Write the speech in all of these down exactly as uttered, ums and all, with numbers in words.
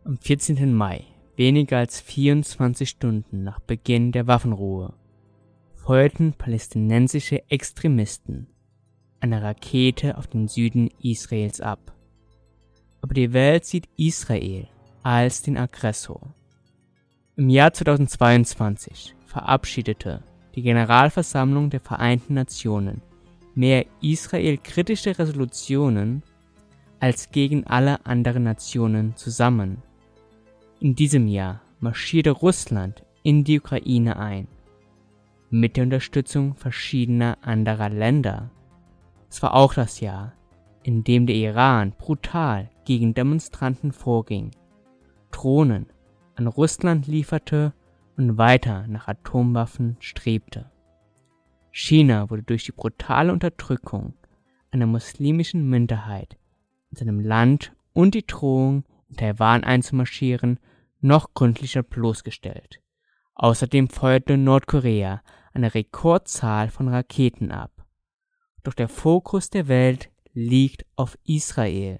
Am vierzehnten Mai, weniger als vierundzwanzig Stunden nach Beginn der Waffenruhe, feuerten palästinensische Extremisten eine Rakete auf den Süden Israels ab. Aber die Welt sieht Israel als den Aggressor. Im Jahr zweitausendzweiundzwanzig verabschiedete die Generalversammlung der Vereinten Nationen mehr Israel-kritische Resolutionen als gegen alle anderen Nationen zusammen. In diesem Jahr marschierte Russland in die Ukraine ein, mit der Unterstützung verschiedener anderer Länder. Es war auch das Jahr, in dem der Iran brutal gegen Demonstranten vorging, Drohnen an Russland lieferte und weiter nach Atomwaffen strebte. China wurde durch die brutale Unterdrückung einer muslimischen Minderheit in seinem Land und die Drohung, in Taiwan einzumarschieren, noch gründlicher bloßgestellt. Außerdem feuerte Nordkorea eine Rekordzahl von Raketen ab. Doch der Fokus der Welt liegt auf Israel.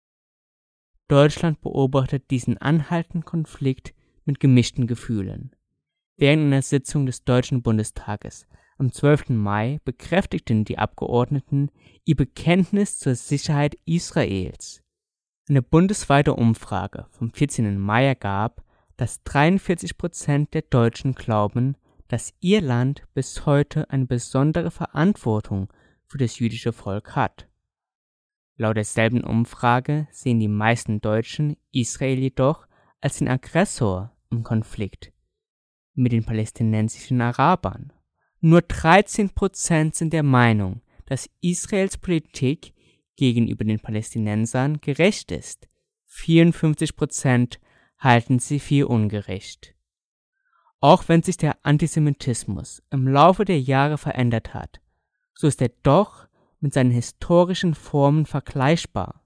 Deutschland beobachtet diesen anhaltenden Konflikt mit gemischten Gefühlen. Während einer Sitzung des Deutschen Bundestages am zwölften Mai bekräftigten die Abgeordneten ihr Bekenntnis zur Sicherheit Israels. Eine bundesweite Umfrage vom vierzehnten Mai ergab, dass dreiundvierzig Prozent der Deutschen glauben, dass ihr Land bis heute eine besondere Verantwortung für das jüdische Volk hat. Laut derselben Umfrage sehen die meisten Deutschen Israel jedoch als den Aggressor im Konflikt mit den palästinensischen Arabern. Nur dreizehn Prozent sind der Meinung, dass Israels Politik gegenüber den Palästinensern gerecht ist. vierundfünfzig Prozent halten sie für ungerecht. Auch wenn sich der Antisemitismus im Laufe der Jahre verändert hat, so ist er doch mit seinen historischen Formen vergleichbar.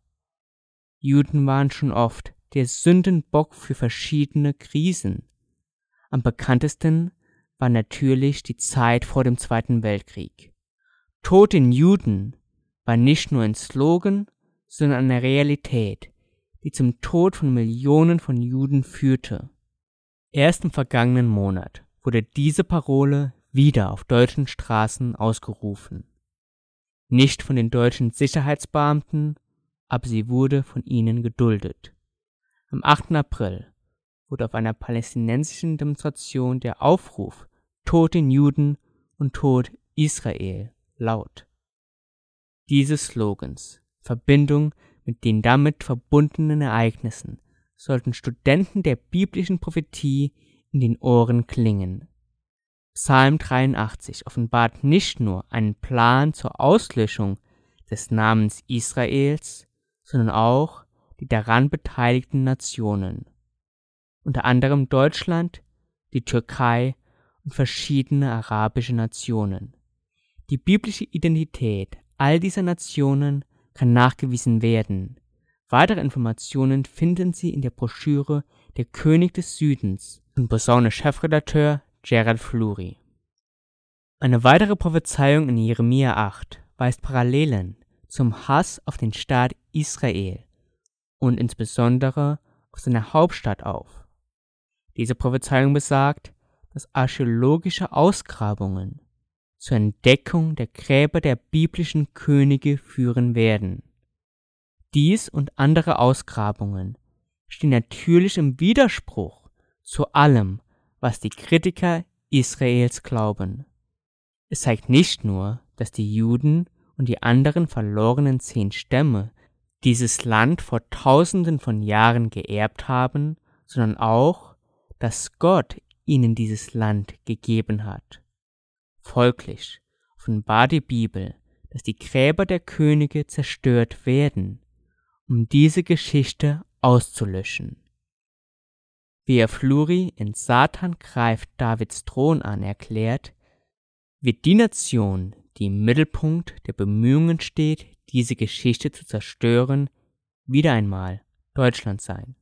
Juden waren schon oft der Sündenbock für verschiedene Krisen. Am bekanntesten war natürlich die Zeit vor dem Zweiten Weltkrieg. Tod den Juden war nicht nur ein Slogan, sondern eine Realität, die zum Tod von Millionen von Juden führte. Erst im vergangenen Monat wurde diese Parole wieder auf deutschen Straßen ausgerufen. Nicht von den deutschen Sicherheitsbeamten, aber sie wurde von ihnen geduldet. Am achten April wurde auf einer palästinensischen Demonstration der Aufruf Tod den Juden und Tod Israel laut. Diese Slogans, Verbindung mit den damit verbundenen Ereignissen, sollten Studenten der biblischen Prophetie in den Ohren klingen. Psalm dreiundachtzig offenbart nicht nur einen Plan zur Auslöschung des Namens Israels, sondern auch die daran beteiligten Nationen, unter anderem Deutschland, die Türkei und verschiedene arabische Nationen. Die biblische Identität all dieser Nationen kann nachgewiesen werden. Weitere Informationen finden Sie in der Broschüre Der König des Südens von Posaune-Chefredakteur Gerald Fluri. Eine weitere Prophezeiung in Jeremia acht weist Parallelen zum Hass auf den Staat Israel und insbesondere auf seine Hauptstadt auf. Diese Prophezeiung besagt, dass archäologische Ausgrabungen zur Entdeckung der Gräber der biblischen Könige führen werden. Dies und andere Ausgrabungen stehen natürlich im Widerspruch zu allem, was die Kritiker Israels glauben. Es zeigt nicht nur, dass die Juden und die anderen verlorenen zehn Stämme dieses Land vor Tausenden von Jahren geerbt haben, sondern auch, dass Gott ihnen dieses Land gegeben hat. Folglich offenbart die Bibel, dass die Gräber der Könige zerstört werden, um diese Geschichte auszulöschen. Wie er Fluri in Satan greift Davids Thron an erklärt, wird die Nation, die im Mittelpunkt der Bemühungen steht, diese Geschichte zu zerstören, wieder einmal Deutschland sein.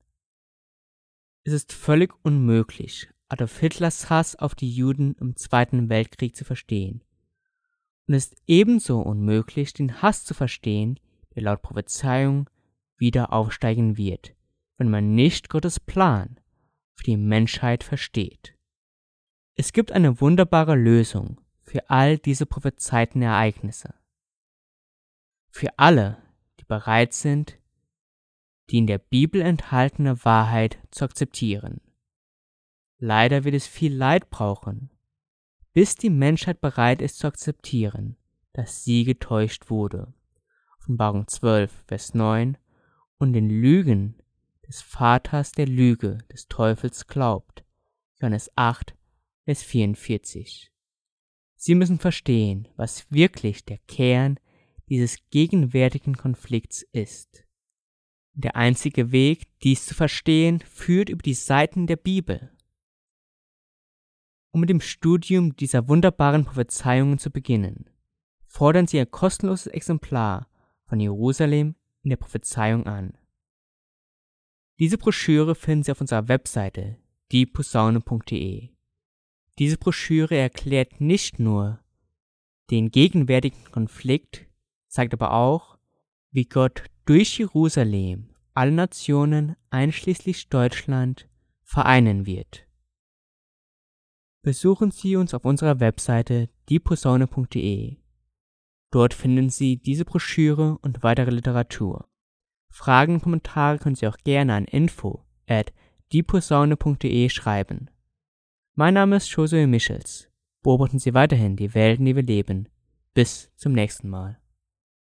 Es ist völlig unmöglich, Adolf Hitlers Hass auf die Juden im Zweiten Weltkrieg zu verstehen. Und es ist ebenso unmöglich, den Hass zu verstehen, der laut Prophezeiung wieder aufsteigen wird, wenn man nicht Gottes Plan für die Menschheit versteht. Es gibt eine wunderbare Lösung für all diese prophezeiten Ereignisse. Für alle, die bereit sind, die in der Bibel enthaltene Wahrheit zu akzeptieren. Leider wird es viel Leid brauchen, bis die Menschheit bereit ist zu akzeptieren, dass sie getäuscht wurde. Offenbarung zwölf, Vers neun, und den Lügen des Vaters der Lüge des Teufels glaubt. Johannes acht, Vers vierundvierzig. Sie müssen verstehen, was wirklich der Kern dieses gegenwärtigen Konflikts ist. Der einzige Weg, dies zu verstehen, führt über die Seiten der Bibel. Um mit dem Studium dieser wunderbaren Prophezeiungen zu beginnen, fordern Sie ein kostenloses Exemplar von Jerusalem in der Prophezeiung an. Diese Broschüre finden Sie auf unserer Webseite die posaune punkt de. Diese Broschüre erklärt nicht nur den gegenwärtigen Konflikt, zeigt aber auch, wie Gott durch Jerusalem alle Nationen, einschließlich Deutschland, vereinen wird. Besuchen Sie uns auf unserer Webseite die posaune punkt de. Dort finden Sie diese Broschüre und weitere Literatur. Fragen und Kommentare können Sie auch gerne an info at die posaune punkt de schreiben. Mein Name ist Josué Michels. Beobachten Sie weiterhin die Welt, in der wir leben. Bis zum nächsten Mal.